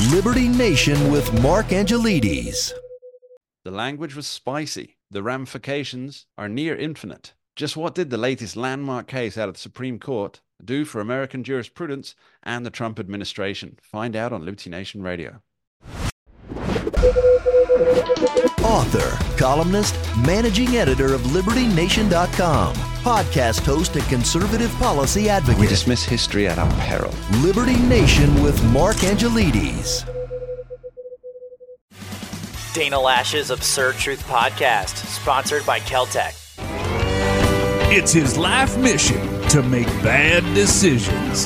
Liberty Nation with Mark Angelides. The language was spicy. The ramifications are near infinite. Just what did the latest landmark case out of the Supreme Court do for American jurisprudence and the Trump administration? Find out on Liberty Nation Radio. Author, columnist, managing editor of LibertyNation.com, podcast host and conservative policy advocate. We dismiss history at our peril. Liberty Nation with Mark Angelides. Dana Lash's Absurd Truth Podcast, sponsored by Keltec. It's his life mission to make bad decisions.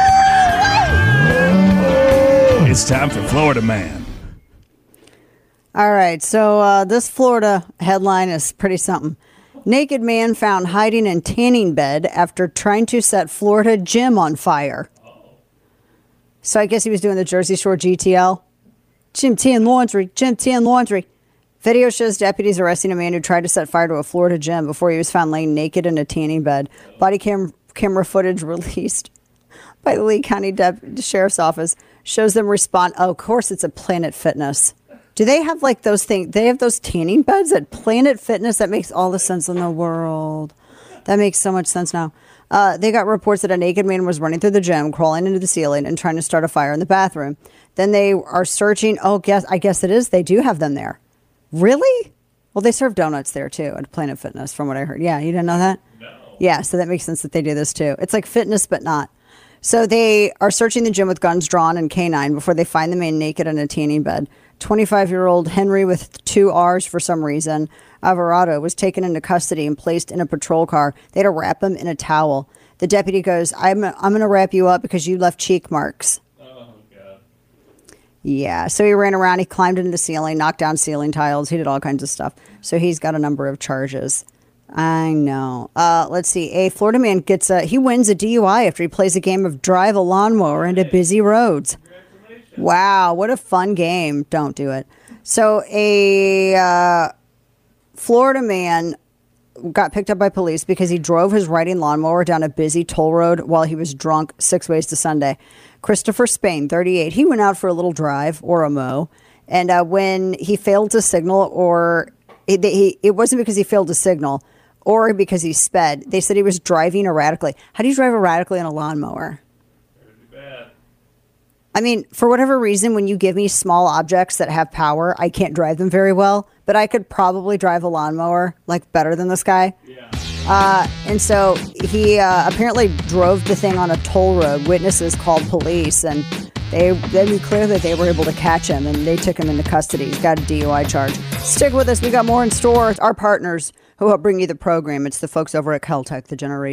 It's time for Florida Man. All right, so this Florida headline is pretty something. Naked man found hiding in tanning bed after trying to set Florida gym on fire. So I guess he was doing the Jersey Shore GTL. Gym tan laundry, gym tan laundry. Video shows deputies arresting a man who tried to set fire to a Florida gym before he was found laying naked in a tanning bed. Body camera footage released by the Lee County Sheriff's Office shows them respond. Oh, of course, it's a Planet Fitness. Do they have like those things? They have those tanning beds at Planet Fitness. That makes all the sense in the world. That makes so much sense now. They got reports that a naked man was running through the gym, crawling into the ceiling, and trying to start a fire in the bathroom. Then they are searching. Oh, I guess it is. They do have them there. Really? Well, they serve donuts there too at Planet Fitness, from what I heard. Yeah, you didn't know that? No. Yeah, so that makes sense that they do this too. It's like fitness, but not. So they are searching the gym with guns drawn and canine before they find the man naked in a tanning bed. 25-year-old Henry with 2 R's for some reason, Alvarado, was taken into custody and placed in a patrol car. They had to wrap him in a towel. The deputy goes, I'm going to wrap you up because you left cheek marks. Oh, God. Yeah, so he ran around, he climbed into the ceiling, knocked down ceiling tiles, he did all kinds of stuff. So he's got a number of charges. I know. Let's see. A Florida man he wins a DUI after he plays a game of drive a lawnmower into busy roads. Wow, what a fun game. Don't do it. So a Florida man got picked up by police because he drove his riding lawnmower down a busy toll road while he was drunk 6 ways to Sunday. Christopher Spain, 38. He went out for a little drive or a mow. And when he failed to signal, or it wasn't because he failed to signal or because he sped. They said he was driving erratically. How do you drive erratically on a lawnmower? I mean, for whatever reason, when you give me small objects that have power, I can't drive them very well. But I could probably drive a lawnmower, like, better than this guy. Yeah. And so he apparently drove the thing on a toll road. Witnesses called police, and they made clear that they were able to catch him, and they took him into custody. He's got a DUI charge. Stick with us. We got more in store. Our partners who help bring you the program. It's the folks over at Keltec,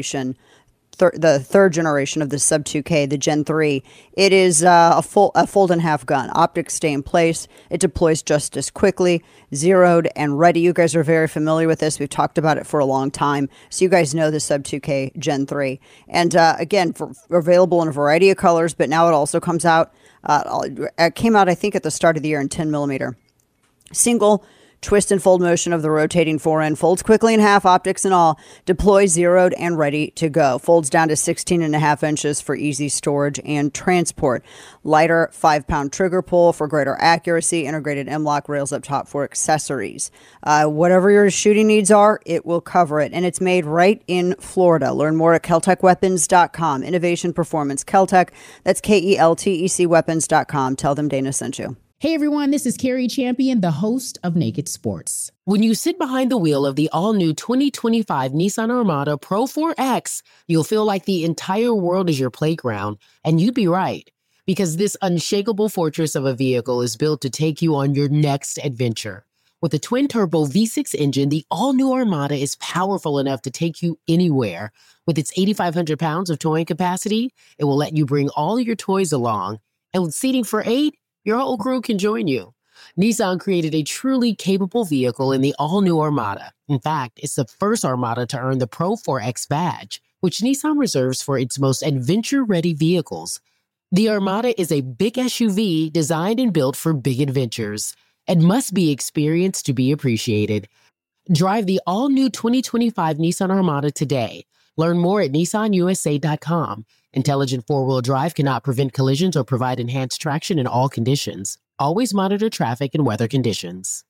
the third generation of the Sub 2K, the Gen 3. It is a fold and half gun. Optics stay in place. It deploys just as quickly, zeroed and ready. You guys are very familiar with this. We've talked about it for a long time. So you guys know the Sub 2K Gen 3. And again, available in a variety of colors, but now it also comes out. It came out, I think, at the start of the year in 10 millimeter. Single twist and fold motion of the rotating forend. Folds quickly in half, optics and all. Deploys zeroed and ready to go. Folds down to 16.5 inches for easy storage and transport. Lighter 5-pound trigger pull for greater accuracy. Integrated M-LOK rails up top for accessories. Whatever your shooting needs are, it will cover it. And it's made right in Florida. Learn more at KeltecWeapons.com. Innovation Performance Keltec. That's KELTEC Weapons.com. Tell them Dana sent you. Hey everyone, this is Carrie Champion, the host of Naked Sports. When you sit behind the wheel of the all-new 2025 Nissan Armada Pro 4X, you'll feel like the entire world is your playground. And you'd be right, because this unshakable fortress of a vehicle is built to take you on your next adventure. With a twin-turbo V6 engine, the all-new Armada is powerful enough to take you anywhere. With its 8,500 pounds of towing capacity, it will let you bring all your toys along. And with seating for 8, your whole crew can join you. Nissan created a truly capable vehicle in the all-new Armada. In fact, it's the first Armada to earn the Pro 4X badge, which Nissan reserves for its most adventure-ready vehicles. The Armada is a big SUV designed and built for big adventures and must be experienced to be appreciated. Drive the all-new 2025 Nissan Armada today. Learn more at nissanusa.com. Intelligent four-wheel drive cannot prevent collisions or provide enhanced traction in all conditions. Always monitor traffic and weather conditions.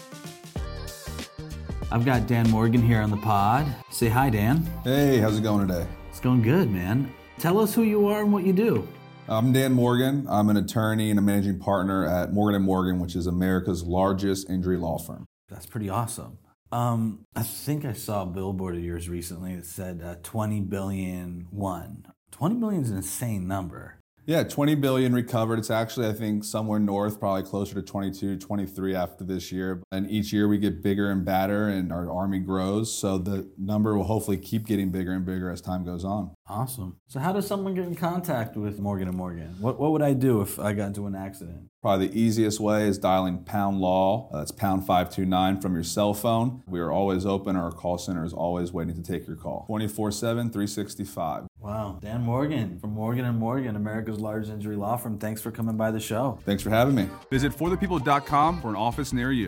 I've got Dan Morgan here on the pod. Say hi, Dan. Hey, how's it going today? It's going good, man. Tell us who you are and what you do. I'm Dan Morgan. I'm an attorney and a managing partner at Morgan & Morgan, which is America's largest injury law firm. That's pretty awesome. I think I saw a billboard of yours recently that said 20 billion won. 20 billion is an insane number. Yeah, 20 billion recovered. It's actually, I think, somewhere north, probably closer to 22, 23 after this year. And each year we get bigger and badder and our army grows. So the number will hopefully keep getting bigger and bigger as time goes on. Awesome. So how does someone get in contact with Morgan & Morgan? What would I do if I got into an accident? Probably the easiest way is dialing pound law. That's pound 529 from your cell phone. We are always open. Our call center is always waiting to take your call. 24/7, 365. Wow. Dan Morgan from Morgan & Morgan, America's largest injury law firm. Thanks for coming by the show. Thanks for having me. Visit forthepeople.com for an office near you.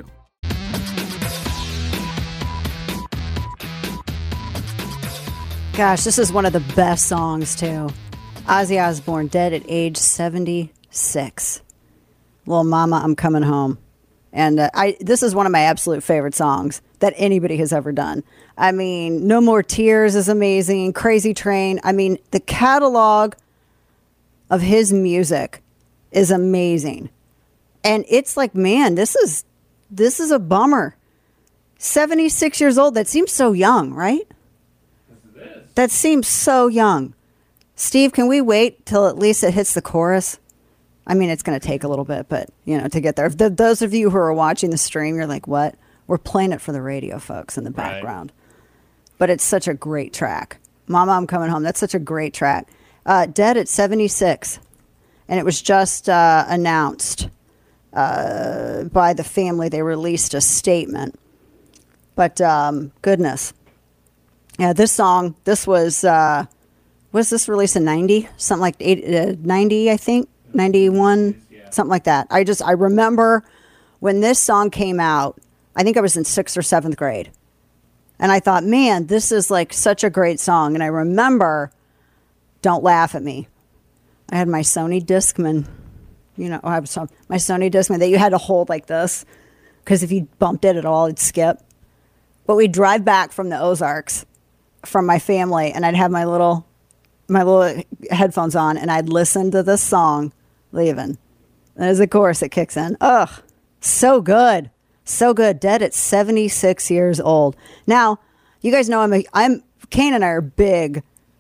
Gosh, this is one of the best songs, too. Ozzy Osbourne, dead at age 76. Little Mama, I'm Coming Home. And this is one of my absolute favorite songs that anybody has ever done. I mean, No More Tears is amazing. Crazy Train. I mean, the catalog of his music is amazing. And it's like, man, this is a bummer. 76 years old. That seems so young, right? That seems so young. Steve, can we wait till at least it hits the chorus? I mean, it's going to take a little bit, but, to get there. Those of you who are watching the stream, you're like, what? We're playing it for the radio folks in the background. But it's such a great track. Mama, I'm Coming Home. That's such a great track. Dead at 76. And it was just announced by the family. They released a statement. But goodness. Yeah, this song, this was this released in 90? Something like 90, I think? 91? Something like that. I remember when this song came out, I think I was in 6th or 7th grade. And I thought, man, this is like such a great song. And I remember, don't laugh at me, I had my Sony Discman. I was my Sony Discman that you had to hold like this, because if you bumped it at all, it'd skip. But we'd drive back from the Ozarks from my family, and I'd have my little headphones on, and I'd listen to this song leaving. And as of course it kicks in. Ugh, so good. So good. Dead at 76 years old. Now, you guys know Kane and I are big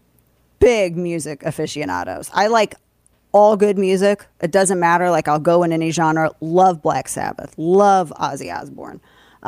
music aficionados. I like all good music. It doesn't matter. Like, I'll go in any genre. Love Black Sabbath. Love Ozzy Osbourne.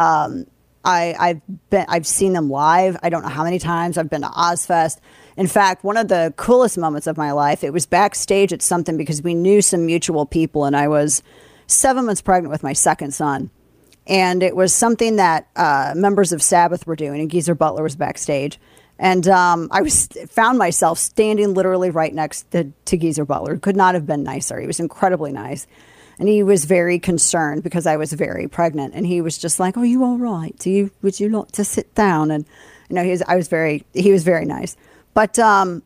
I've seen them live. I don't know how many times. I've been to Ozfest. In fact, one of the coolest moments of my life, it was backstage at something because we knew some mutual people, and I was 7 months pregnant with my second son. And it was something that members of Sabbath were doing, and Geezer Butler was backstage. And I found myself standing literally right next to Geezer Butler. Could not have been nicer. He was incredibly nice. And he was very concerned because I was very pregnant. And he was just like, "Are you all right? Would you like to sit down?" And he was very nice. But Ozzy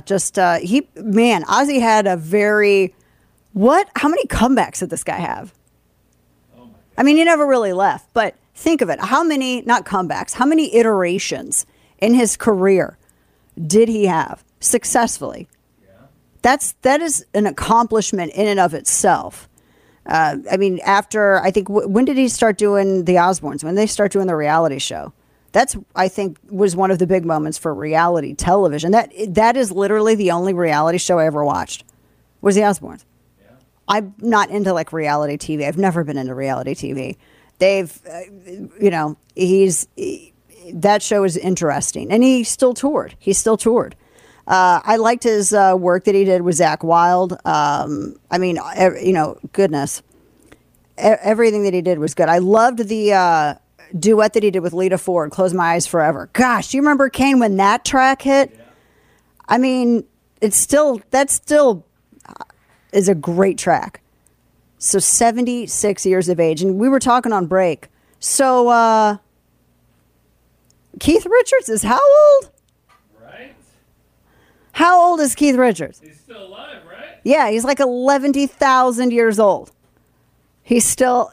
had a how many comebacks did this guy have? I mean, he never really left, but think of it. How many iterations in his career did he have successfully? Yeah. That is an accomplishment in and of itself. When did he start doing the Osbournes? When did they start doing the reality show? That's, I think, was one of the big moments for reality television. That is literally the only reality show I ever watched, was the Osbournes. Yeah. I'm not into like reality TV. I've never been into reality TV. That show is interesting, and he still toured. I liked his work that he did with Zakk Wylde. Goodness, everything that he did was good. I loved the duet that he did with Lita Ford, "Close My Eyes Forever." Gosh, do you remember, Kane, when that track hit? Yeah. I mean, that still is a great track. So 76 years of age, and we were talking on break. So Keith Richards is how old? Right. How old is Keith Richards? He's still alive, right? Yeah, he's like 11,000 years old. He's still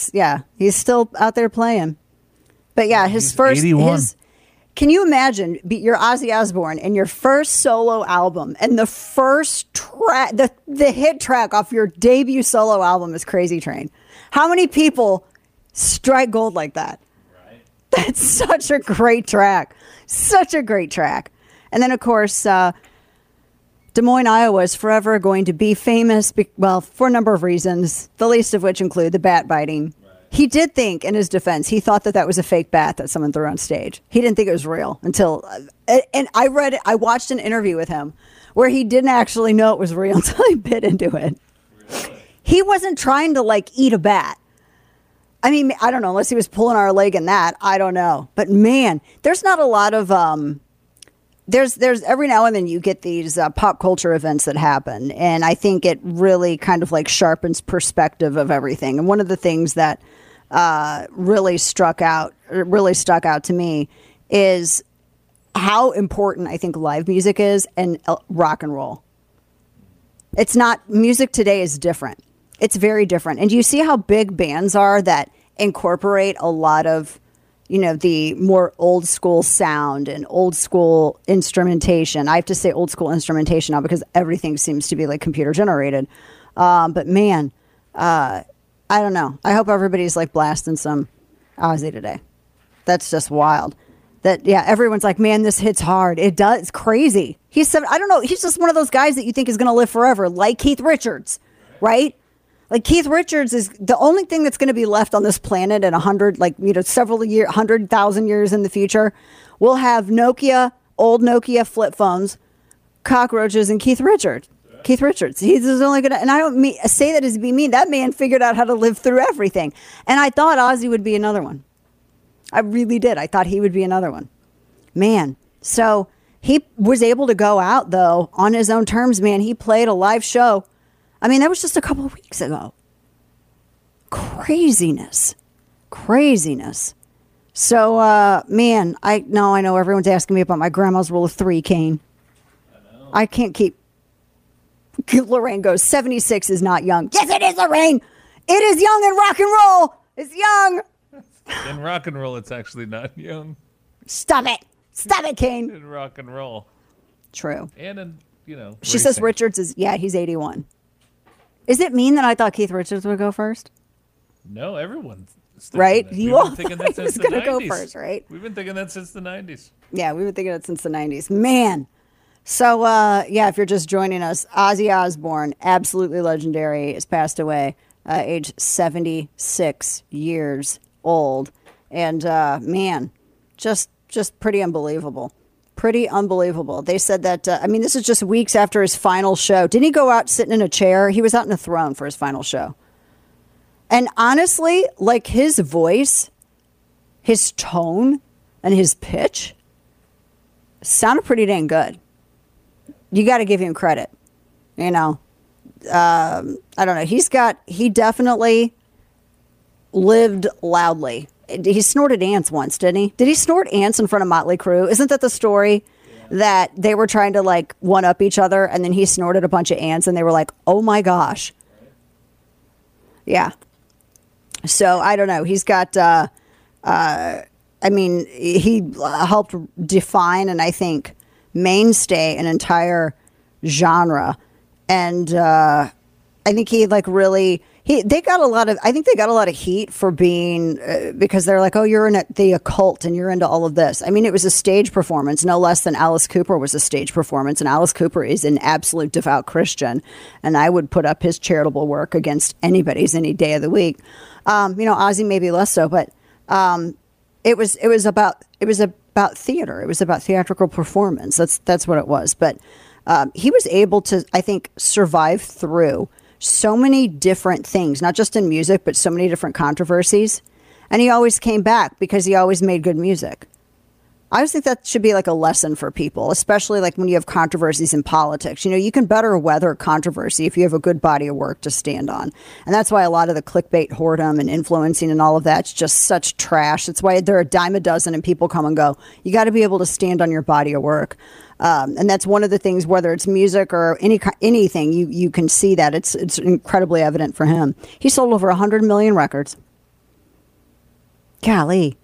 out there playing. But yeah, his first 81. Can you imagine you're Ozzy Osbourne and your first solo album and the first track, the hit track off your debut solo album is Crazy Train? How many people strike gold like that? Right. That's such a great track. Such a great track. And then, of course, Des Moines, Iowa is forever going to be famous, for a number of reasons, the least of which include the bat biting. Right. He did think, in his defense, he thought that was a fake bat that someone threw on stage. He didn't think it was real until, and I watched an interview with him where he didn't actually know it was real until he bit into it. Really? He wasn't trying to, eat a bat. I mean, I don't know, unless he was pulling our leg in that. I don't know. But, man, there's not a lot of... There's every now and then you get these pop culture events that happen, and I think it really kind of sharpens perspective of everything. And one of the things that really stuck out to me is how important I think live music is and rock and roll. It's not, music today is different. It's very different. And you see how big bands are that incorporate a lot of the more old school sound and old school instrumentation. I have to say old school instrumentation now because everything seems to be computer generated. But man, I don't know. I hope everybody's blasting some Ozzy today. That's just wild. Everyone's like, man, this hits hard. It does. It's crazy. I don't know. He's just one of those guys that you think is going to live forever, like Keith Richards, right? Keith Richards is the only thing that's going to be left on this planet in 100,000 years in the future. We'll have old Nokia flip phones, cockroaches, and Keith Richards. Yeah. Keith Richards. He's only going to, and I don't say that as being mean. That man figured out how to live through everything. And I thought Ozzy would be another one. I really did. I thought he would be another one. Man. So he was able to go out, though, on his own terms, man. He played a live show. I mean, that was just a couple of weeks ago. Craziness. So, man, I know everyone's asking me about my grandma's rule of 3, Kane. I can't keep. Lorraine goes, 76 is not young. Yes, it is, Lorraine. It is young in rock and roll. It's young. In rock and roll, it's actually not young. Stop it, Kane. In rock and roll. True. And in, she says Richards he's 81. Is it mean that I thought Keith Richards would go first? No, everyone's right. You all thinking that since the 90s. Go first, right? We've been thinking that since the 90s. Yeah, we've been thinking that since the 90s. Man. So, if you're just joining us, Ozzy Osbourne, absolutely legendary, has passed away, age 76 years old. And, man, just pretty unbelievable. Pretty unbelievable. They said that, this is just weeks after his final show. Didn't he go out sitting in a chair? He was out in a throne for his final show. And honestly, his voice, his tone, and his pitch sounded pretty dang good. You got to give him credit. I don't know. He definitely lived loudly. He snorted ants once, didn't he? Did he snort ants in front of Motley Crue? Isn't that the story that they were trying to one up each other, and then he snorted a bunch of ants, and they were like, "Oh my gosh!" Yeah. So I don't know. He's got. He helped define and I think mainstay an entire genre, and I think he really. They got a lot of heat for being because they're like, oh, you're in the occult and you're into all of this. I mean, it was a stage performance, no less than Alice Cooper was a stage performance, and Alice Cooper is an absolute devout Christian, and I would put up his charitable work against anybody's any day of the week. Ozzy maybe less so, but it was about theater. It was about theatrical performance. That's what it was. But he was able to, I think, survive through so many different things, not just in music, but so many different controversies. And he always came back because he always made good music. I just think that should be like a lesson for people, especially like when you have controversies in politics. You know, you can better weather controversy if you have a good body of work to stand on. And that's why a lot of the clickbait whoredom and influencing and all of that's just such trash. That's why there are a dime a dozen and people come and go. You got to be able to stand on your body of work. And that's one of the things, whether it's music or anything, you can see that it's incredibly evident for him. He sold over 100 million records. Golly.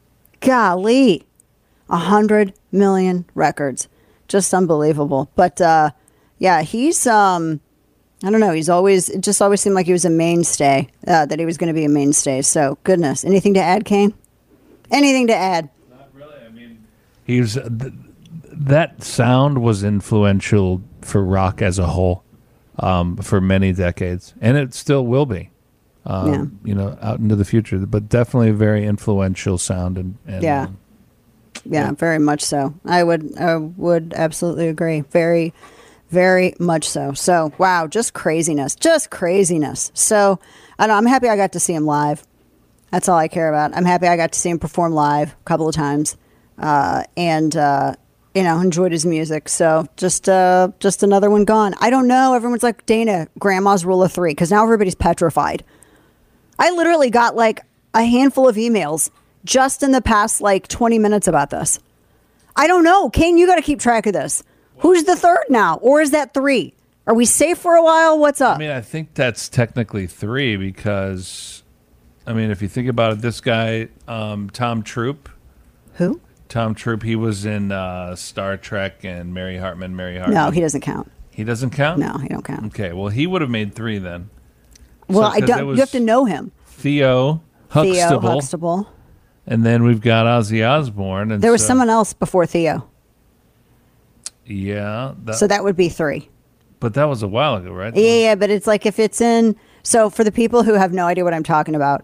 100 million records. Just unbelievable. But yeah, he's I don't know, it just always seemed like he was a mainstay, that he was going to be a mainstay. So goodness. Anything to add, Kane? Anything to add? Not really. I mean, he was that sound was influential for rock as a whole for many decades, and it still will be. You know, out into the future, but definitely a very influential sound. And yeah. Yeah, very much so. I would absolutely agree. Very, very much so. So, wow, just craziness. So, I don't know, I'm happy I got to see him live. That's all I care about. I'm happy I got to see him perform live a couple of times, and you know, enjoyed his music. So, just another one gone. I don't know. Everyone's like, Dana, grandma's rule of 3, because now everybody's petrified. I literally got like a handful of emails just in the past like 20 minutes about this. I don't know. Kane, you got to keep track of this. Who's the third now? Or is that 3? Are we safe for a while? What's up? I mean, I think that's technically 3 because, I mean, if you think about it, this guy, Tom Troop. Who? Tom Troop. He was in Star Trek and Mary Hartman. No, he doesn't count. He doesn't count? No, he don't count. Okay, well, he would have made 3 then. Well, I don't. You have to know him. Theo Huxtable. Huxtable. And then we've got Ozzy Osbourne. And there was someone else before Theo. Yeah. So that would be 3. But that was a while ago, right? Yeah, but it's like if it's in... So for the people who have no idea what I'm talking about,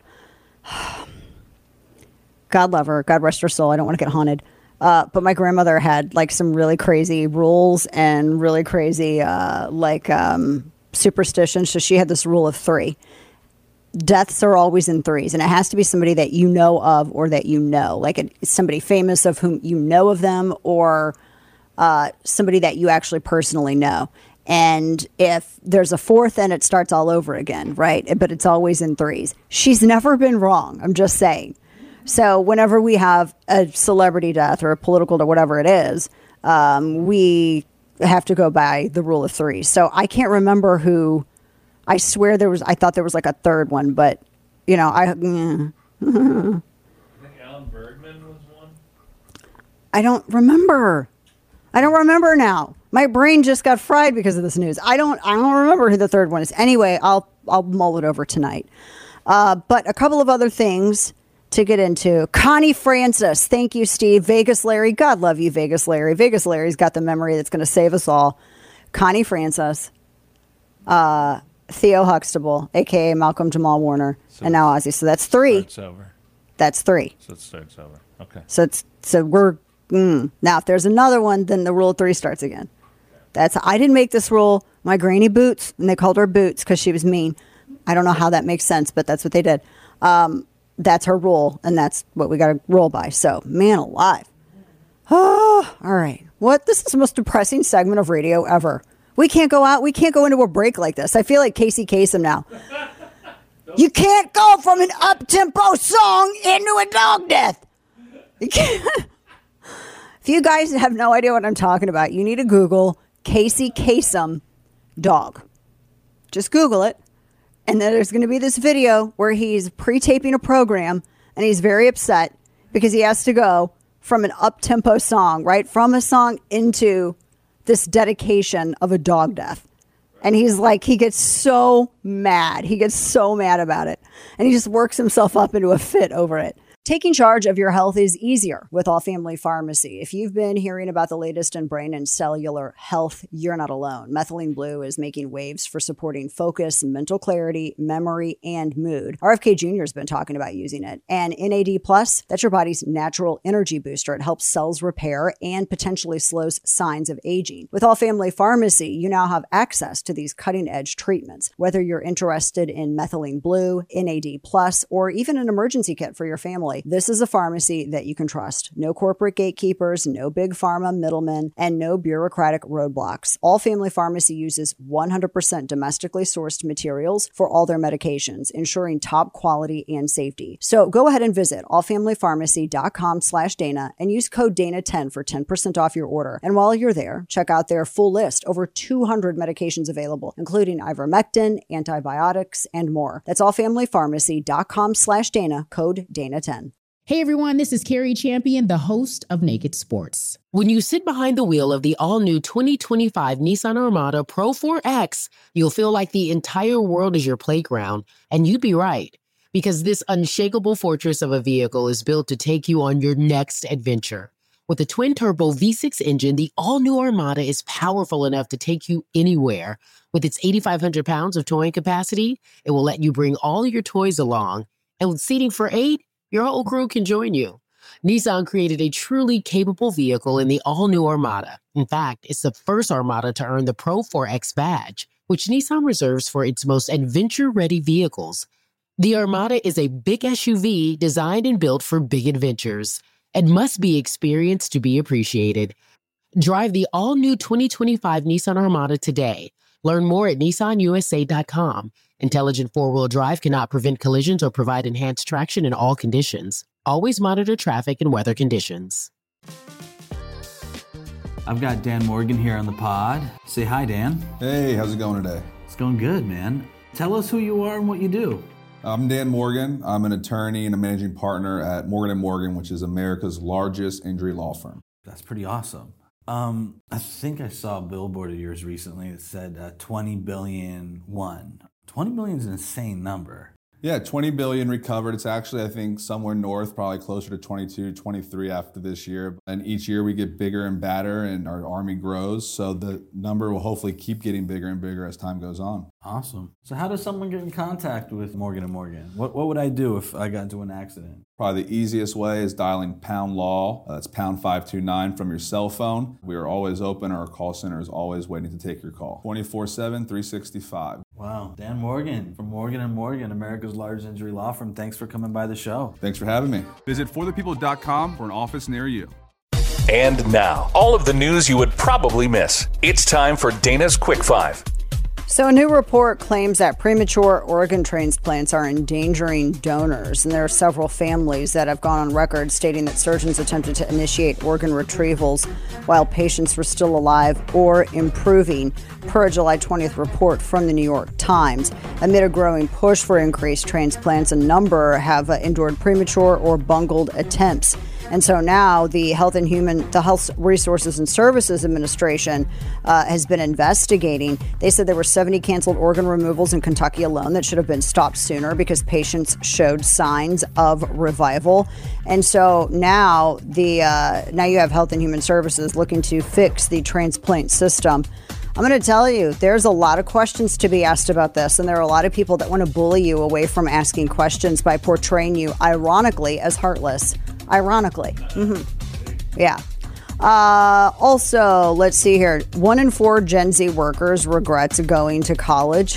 God love her, God rest her soul, I don't want to get haunted. But my grandmother had like some really crazy rules and really crazy superstitions. So she had this rule of 3. Deaths are always in 3s, and it has to be somebody that you know of or that you know, like somebody famous of whom you know of them, or somebody that you actually personally know. And if there's a 4th, then it starts all over again, right? But it's always in 3s. She's never been wrong. I'm just saying. So whenever we have a celebrity death or a political or whatever it is, we have to go by the rule of 3. So I can't remember who. I swear I thought there was like a 3rd one, but you know, I think Alan Bergman was one. I don't remember now. My brain just got fried because of this news. I don't remember who the 3rd one is. Anyway, I'll mull it over tonight. But a couple of other things to get into. Connie Francis. Thank you, Steve. Vegas Larry. God love you, Vegas Larry. Vegas Larry's got the memory that's going to save us all. Connie Francis. Theo Huxtable, a.k.a. Malcolm Jamal Warner, and now Ozzy. So that's 3. Starts over. That's 3. So it starts over. Okay. So we're... Now, if there's another one, then the rule of 3 starts again. I didn't make this rule. My granny Boots, and they called her Boots because she was mean. I don't know how that makes sense, but that's what they did. That's her rule, and that's what we got to roll by. So, man alive. Oh, all right. This is the most depressing segment of radio ever. We can't go out. We can't go into a break like this. I feel like Casey Kasem now. You can't go from an up-tempo song into a dog death. You can't. If you guys have no idea what I'm talking about, you need to Google Casey Kasem dog. Just Google it. And then there's going to be this video where he's pre-taping a program, and he's very upset because he has to go from an up-tempo song, right? From a song into this dedication of a dog death. And he's like, he gets so mad. He gets so mad about it. And he just works himself up into a fit over it. Taking charge of your health is easier with All Family Pharmacy. If you've been hearing about the latest in brain and cellular health, you're not alone. Methylene Blue is making waves for supporting focus, mental clarity, memory, and mood. RFK Jr. has been talking about using it. And NAD+, that's your body's natural energy booster. It helps cells repair and potentially slows signs of aging. With All Family Pharmacy, you now have access to these cutting-edge treatments. Whether you're interested in Methylene Blue, NAD+, or even an emergency kit for your family, family. This is a pharmacy that you can trust. No corporate gatekeepers, no big pharma middlemen, and no bureaucratic roadblocks. All Family Pharmacy uses 100% domestically sourced materials for all their medications, ensuring top quality and safety. So go ahead and visit allfamilypharmacy.com/Dana and use code Dana10 for 10% off your order. And while you're there, check out their full list, over 200 medications available, including ivermectin, antibiotics, and more. That's allfamilypharmacy.com/Dana, code Dana10. Hey everyone, this is Carrie Champion, the host of Naked Sports. When you sit behind the wheel of the all-new 2025 Nissan Armada Pro 4X, you'll feel like the entire world is your playground, and you'd be right. Because this unshakable fortress of a vehicle is built to take you on your next adventure. With a twin-turbo V6 engine, the all-new Armada is powerful enough to take you anywhere. With its 8,500 pounds of towing capacity, it will let you bring all your toys along. And with seating for 8, your whole crew can join you. Nissan created a truly capable vehicle in the all-new Armada. In fact, it's the first Armada to earn the Pro 4X badge, which Nissan reserves for its most adventure-ready vehicles. The Armada is a big SUV designed and built for big adventures and must be experienced to be appreciated. Drive the all-new 2025 Nissan Armada today. Learn more at nissanusa.com. Intelligent four-wheel drive cannot prevent collisions or provide enhanced traction in all conditions. Always monitor traffic and weather conditions. I've got Dan Morgan here on the pod. Say hi, Dan. Hey, how's it going today? It's going good, man. Tell us who you are and what you do. I'm Dan Morgan. I'm an attorney and a managing partner at Morgan & Morgan, which is America's largest injury law firm. That's pretty awesome. I think I saw a billboard of yours recently that said 20 billion won. 20 billion is an insane number. Yeah, 20 billion recovered. It's actually, I think, somewhere north, probably closer to 22, 23 after this year. And each year we get bigger and badder and our Army grows. So the number will hopefully keep getting bigger and bigger as time goes on. Awesome. So how does someone get in contact with Morgan & Morgan? What would I do if I got into an accident? Probably the easiest way is dialing pound law. That's pound 529 from your cell phone. We are always open. Our call center is always waiting to take your call. 24/7, 365. Wow. Dan Morgan from Morgan & Morgan, America's largest injury law firm. Thanks for coming by the show. Thanks for having me. Visit forthepeople.com for an office near you. And now, all of the news you would probably miss. It's time for Dana's Quick Five. So a new report claims that premature organ transplants are endangering donors, and there are several families that have gone on record stating that surgeons attempted to initiate organ retrievals while patients were still alive or improving, per a July 20th report from the New York Times. Amid a growing push for increased transplants, a number have endured premature or bungled attempts. And so now the Health Resources and Services Administration has been investigating. They said there were 70 canceled organ removals in Kentucky alone that should have been stopped sooner because patients showed signs of revival. And so now now you have Health and Human Services looking to fix the transplant system. I'm going to tell you, there's a lot of questions to be asked about this, and there are a lot of people that want to bully you away from asking questions by portraying you, ironically, as heartless. Ironically. Yeah. Also, let's see here. 1 in 4 Gen Z workers regrets going to college.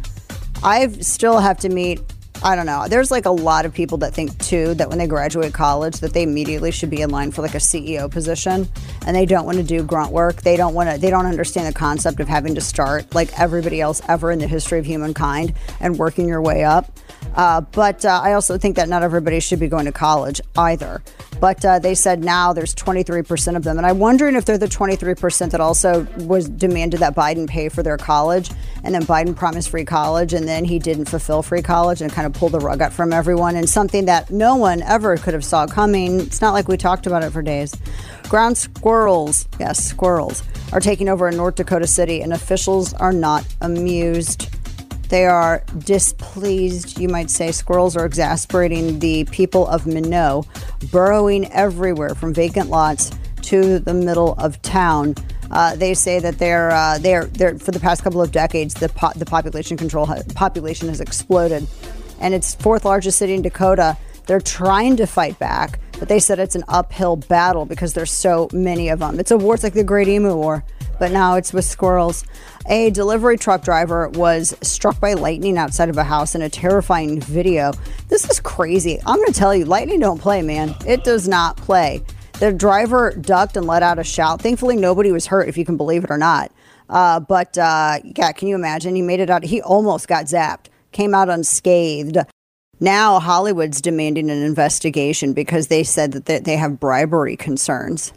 I still have to meet, I don't know. There's like a lot of people that think too that when they graduate college that they immediately should be in line for like a CEO position, and they don't want to do grunt work. They don't understand the concept of having to start like everybody else ever in the history of humankind and working your way up. But I also think that not everybody should be going to college either. But they said now there's 23% of them. And I'm wondering if they're the 23% that also demanded that Biden pay for their college. And then Biden promised free college. And then he didn't fulfill free college and kind of pulled the rug out from everyone. And something that no one ever could have saw coming. It's not like we talked about it for days. Ground squirrels, yes, squirrels, are taking over in North Dakota City. And officials are not amused. They are displeased, you might say. Squirrels are exasperating the people of Minot, burrowing everywhere from vacant lots to the middle of town. They say that they're for the past couple of decades, the population has exploded, and it's 4th largest city in Dakota. They're trying to fight back, but they said it's an uphill battle because there's so many of them. It's a war. It's like the Great Emu War. but now it's with squirrels. A delivery truck driver was struck by lightning outside of a house in a terrifying video. This is crazy. I'm going to tell you, lightning don't play, man. It does not play. The driver ducked and let out a shout. Thankfully, nobody was hurt, if you can believe it or not. Yeah, can you imagine? He made it out. He almost got zapped. Came out unscathed. Now Hollywood's demanding an investigation because they said that they have bribery concerns.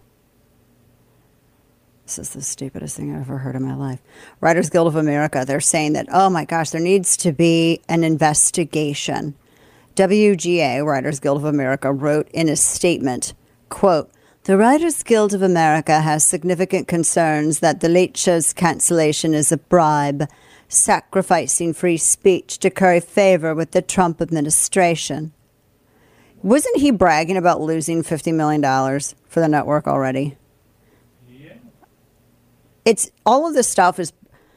This is the stupidest thing I've ever heard in my life. Writers Guild of America, they're saying that, oh my gosh, there needs to be an investigation. WGA, Writers Guild of America, wrote in a statement, quote, "The Writers Guild of America has significant concerns that the Late Show's cancellation is a bribe, sacrificing free speech to curry favor with the Trump administration." Wasn't he bragging about losing $50 million for the network already? Yeah. All of this stuff is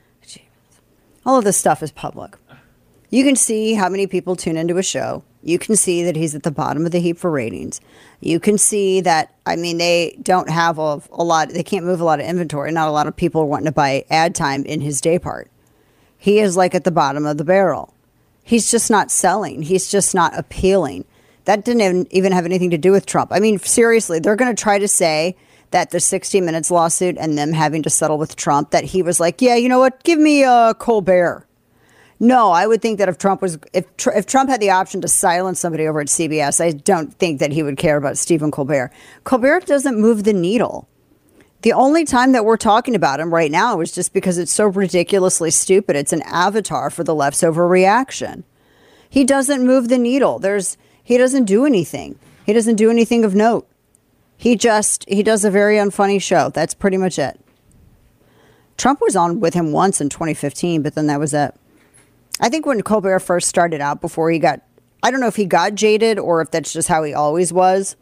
public. You can see how many people tune into a show. You can see that he's at the bottom of the heap for ratings. You can see that, I mean, they don't have a lot, they can't move a lot of inventory. Not a lot of people are wanting to buy ad time in his day part. He is like at the bottom of the barrel. He's just not selling. He's just not appealing. That didn't even have anything to do with Trump. I mean, seriously, they're going to try to say that the 60 Minutes lawsuit and them having to settle with Trump, that he was like, yeah, you know what, give me Colbert. No, I would think that if Trump had the option to silence somebody over at CBS, I don't think that he would care about Stephen Colbert. Colbert doesn't move the needle. The only time that we're talking about him right now is just because it's so ridiculously stupid. It's an avatar for the left's overreaction. He doesn't move the needle. He doesn't do anything. He doesn't do anything of note. He does a very unfunny show. That's pretty much it. Trump was on with him once in 2015, but then that was it. I think when Colbert first started out, before he got, I don't know if he got jaded or if that's just how he always was.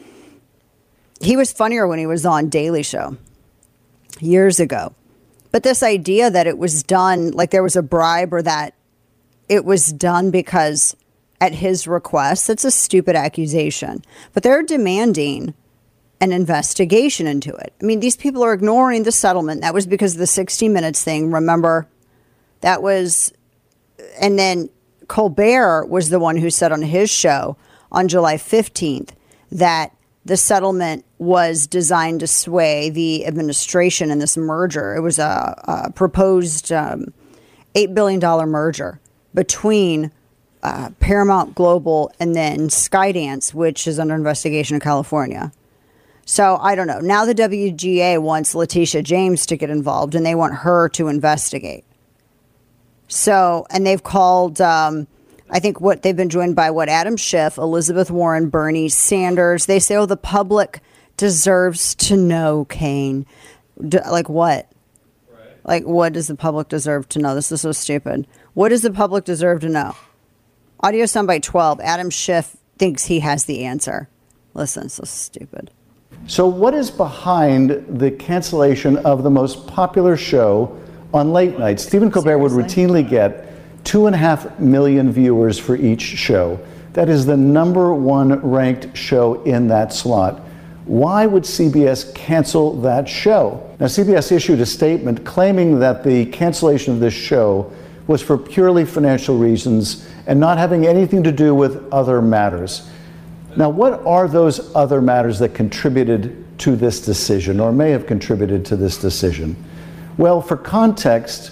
He was funnier when he was on Daily Show years ago. But this idea that it was done, like there was a bribe or that it was done because at his request, that's a stupid accusation. But they're demanding an investigation into it. I mean, these people are ignoring the settlement. That was because of the 60 Minutes thing. Remember, that was... And then Colbert was the one who said on his show on July 15th that the settlement was designed to sway the administration in this merger. It was a proposed $8 billion merger between Paramount Global and then Skydance, which is under investigation in California. So I don't know. Now the WGA wants Letitia James to get involved, and they want her to investigate. So, and they've called, I think they've been joined by Adam Schiff, Elizabeth Warren, Bernie Sanders. They say, oh, the public deserves to know, Kane. Like what? Right. Like, what does the public deserve to know? This is so stupid. What does the public deserve to know? Audio soundbite 12. Adam Schiff thinks he has the answer. Listen, so stupid. So what is behind the cancellation of the most popular show on late night? Stephen Colbert would routinely get 2.5 million viewers for each show. That is the #1 ranked show in that slot. Why would CBS cancel that show? Now, CBS issued a statement claiming that the cancellation of this show was for purely financial reasons and not having anything to do with other matters. Now, what are those other matters that contributed to this decision or may have contributed to this decision? Well, for context,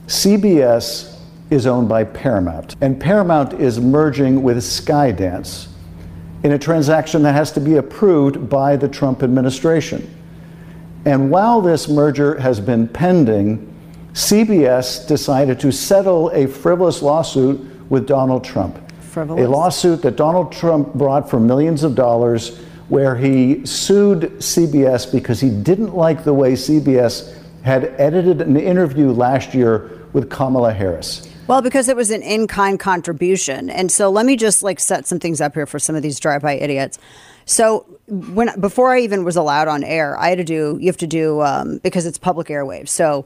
CBS is owned by Paramount, and Paramount is merging with Skydance in a transaction that has to be approved by the Trump administration. And while this merger has been pending, CBS decided to settle a frivolous lawsuit with Donald Trump. Frivolous. A lawsuit that Donald Trump brought for millions of dollars, where he sued CBS because he didn't like the way CBS had edited an interview last year with Kamala Harris. Well, because it was an in-kind contribution. And so let me just set some things up here for some of these drive-by idiots. So before I even was allowed on air, you have to do because it's public airwaves. So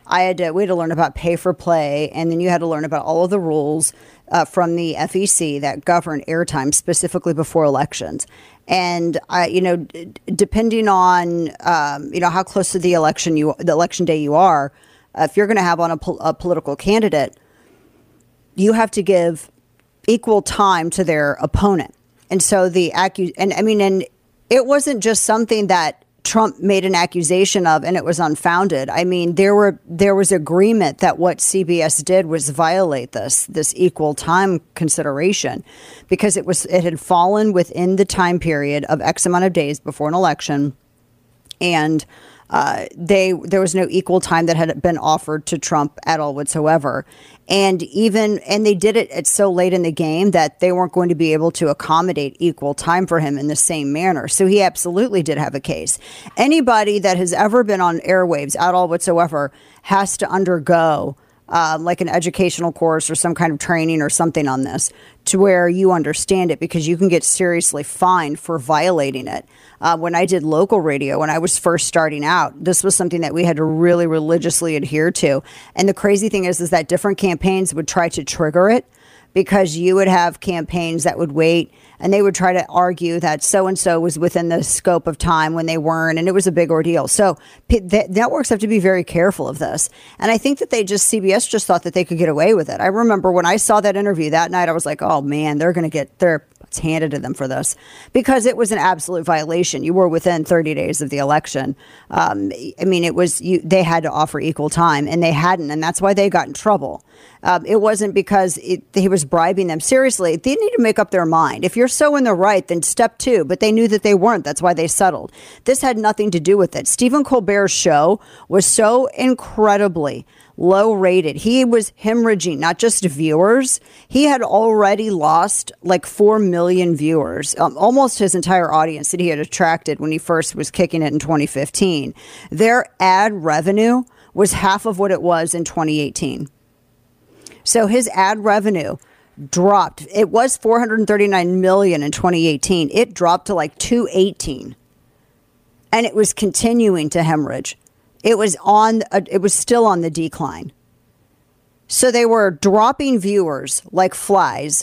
we had to learn about pay for play, and then you had to learn about all of the rules from the FEC that govern airtime specifically before elections. And depending on how close to the election day you are, if you're going to have on a political candidate, you have to give equal time to their opponent. And so and it wasn't just something that Trump made an accusation of and it was unfounded. I mean, there was agreement that what CBS did was violate this equal time consideration, because it had fallen within the time period of X amount of days before an election, and there was no equal time that had been offered to Trump at all whatsoever. And they did it at so late in the game that they weren't going to be able to accommodate equal time for him in the same manner. So he absolutely did have a case. Anybody that has ever been on airwaves at all whatsoever has to undergo like an educational course or some kind of training or something on this to where you understand it, because you can get seriously fined for violating it. When I did local radio, when I was first starting out, this was something that we had to really religiously adhere to. And the crazy thing is that different campaigns would try to trigger it, because you would have campaigns that would wait and they would try to argue that so-and-so was within the scope of time when they weren't. And it was a big ordeal. So the networks have to be very careful of this. And I think that CBS just thought that they could get away with it. I remember when I saw that interview that night, I was like, oh man, they're going to get their handed to them for this, because it was an absolute violation. You were within 30 days of the election. They had to offer equal time, and they hadn't, and that's why they got in trouble. It wasn't because he was bribing them. Seriously, they need to make up their mind. If you're so in the right, then step two. But they knew that they weren't. That's why they settled. This had nothing to do with it. Stephen Colbert's show was so incredibly low rated. He was hemorrhaging not just viewers. He had already lost like 4 million viewers, almost his entire audience that he had attracted when he first was kicking it in 2015. Their ad revenue was half of what it was in 2018. So his ad revenue dropped. It was 439 million in 2018. It dropped to like 218. And it was continuing to hemorrhage. It was still on the decline. So they were dropping viewers like flies.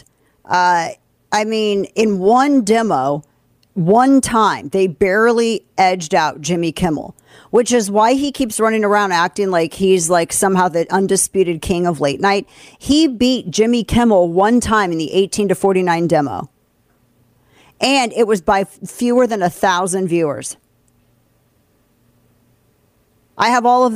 In one demo, one time, they barely edged out Jimmy Kimmel, which is why he keeps running around acting like he's like somehow the undisputed king of late night. He beat Jimmy Kimmel one time in the 18 to 49 demo. And it was by fewer than 1,000 viewers. I have all of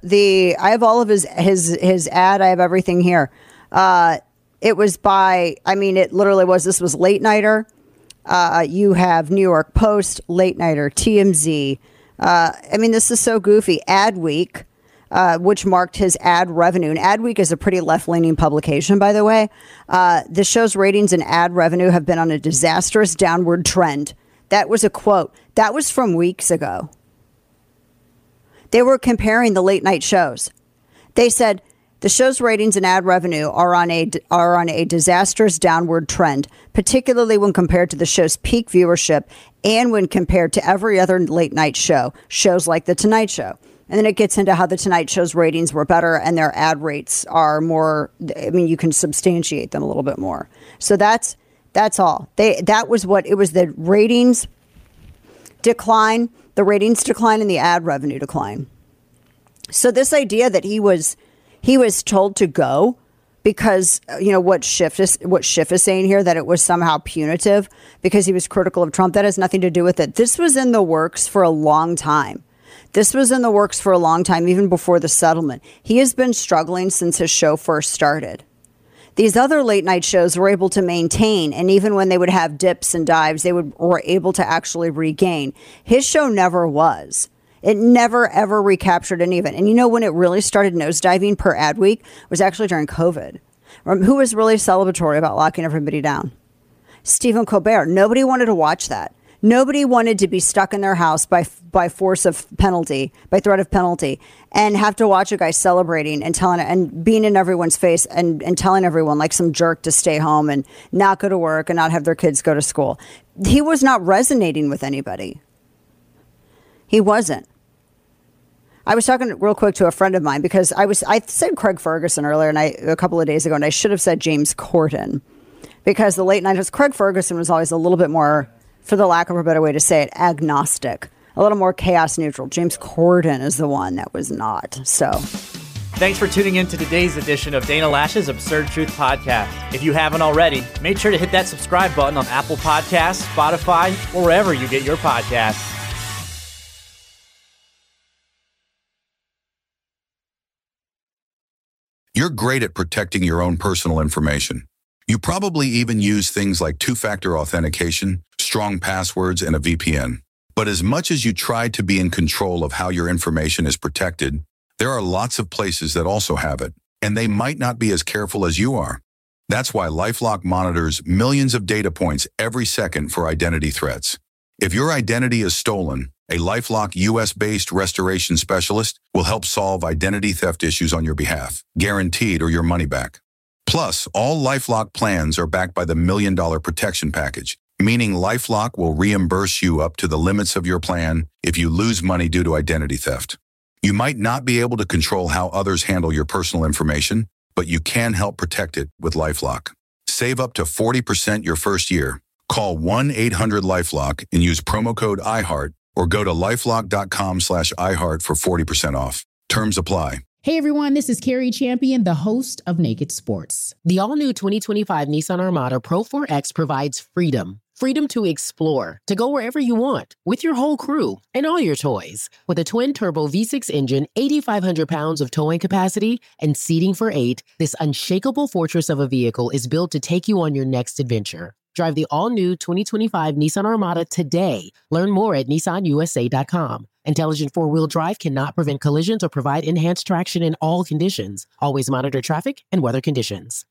his ad. I have everything here. It was this was Late Nighter. You have New York Post, Late Nighter, TMZ. This is so goofy. Adweek, which marked his ad revenue. And Adweek is a pretty left-leaning publication, by the way. The show's ratings and ad revenue have been on a disastrous downward trend. That was a quote. That was from weeks ago. They were comparing the late night shows. They said the show's ratings and ad revenue are on a disastrous downward trend, particularly when compared to the show's peak viewership and when compared to every other late night show, shows like The Tonight Show. And then it gets into how The Tonight Show's ratings were better and their ad rates are more, you can substantiate them a little bit more. So that's all. That was what it was, the ratings decline. The ratings decline and the ad revenue decline. So this idea that he was told to go because, what Schiff is saying here, that it was somehow punitive because he was critical of Trump, that has nothing to do with it. This was in the works for a long time. Even before the settlement. He has been struggling since his show first started. These other late night shows were able to maintain, and even when they would have dips and dives, were able to actually regain. His show never was. It never, ever recaptured any of it. And when it really started nosediving per ad week was actually during COVID. Who was really celebratory about locking everybody down? Stephen Colbert. Nobody wanted to watch that. Nobody wanted to be stuck in their house by threat of penalty, and have to watch a guy celebrating and being in everyone's face and telling everyone like some jerk to stay home and not go to work and not have their kids go to school. He was not resonating with anybody. He wasn't. I was talking real quick to a friend of mine because I said Craig Ferguson earlier a couple of days ago, and I should have said James Corden because the late 90s, Craig Ferguson was always a little bit more, for the lack of a better way to say it, agnostic, a little more chaos neutral. James Corden is the one that was not. So thanks for tuning in to today's edition of Dana Loesch's Absurd Truth Podcast. If you haven't already, make sure to hit that subscribe button on Apple Podcasts, Spotify, or wherever you get your podcasts. You're great at protecting your own personal information. You probably even use things like two-factor authentication, strong passwords, and a VPN. But as much as you try to be in control of how your information is protected, there are lots of places that also have it, and they might not be as careful as you are. That's why LifeLock monitors millions of data points every second for identity threats. If your identity is stolen, a LifeLock US-based restoration specialist will help solve identity theft issues on your behalf, guaranteed or your money back. Plus, all LifeLock plans are backed by the $1 Million Protection Package, meaning LifeLock will reimburse you up to the limits of your plan if you lose money due to identity theft. You might not be able to control how others handle your personal information, but you can help protect it with LifeLock. Save up to 40% your first year. Call 1-800-LifeLock and use promo code iHeart or go to lifelock.com/iHeart for 40% off. Terms apply. Hey everyone, this is Carrie Champion, the host of Naked Sports. The all-new 2025 Nissan Armada Pro 4X provides freedom. Freedom to explore, to go wherever you want, with your whole crew and all your toys. With a twin-turbo V6 engine, 8,500 pounds of towing capacity, and seating for 8, this unshakable fortress of a vehicle is built to take you on your next adventure. Drive the all-new 2025 Nissan Armada today. Learn more at nissanusa.com. Intelligent four-wheel drive cannot prevent collisions or provide enhanced traction in all conditions. Always monitor traffic and weather conditions.